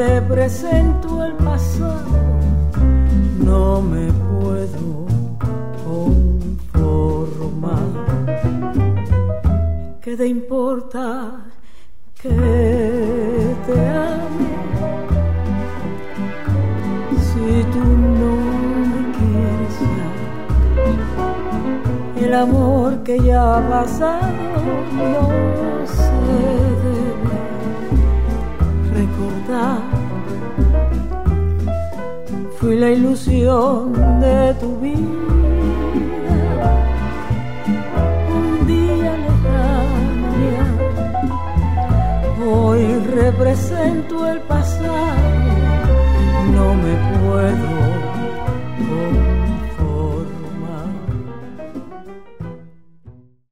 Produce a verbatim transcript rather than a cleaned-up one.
represento el pasado, no me puedo conformar. ¿Qué te importa que te ame si tú no me quieres ya? El amor que ya ha pasado no se debe recordar. Fui la ilusión de tu vida, un día lejano ya. Hoy represento el pasado, no me puedo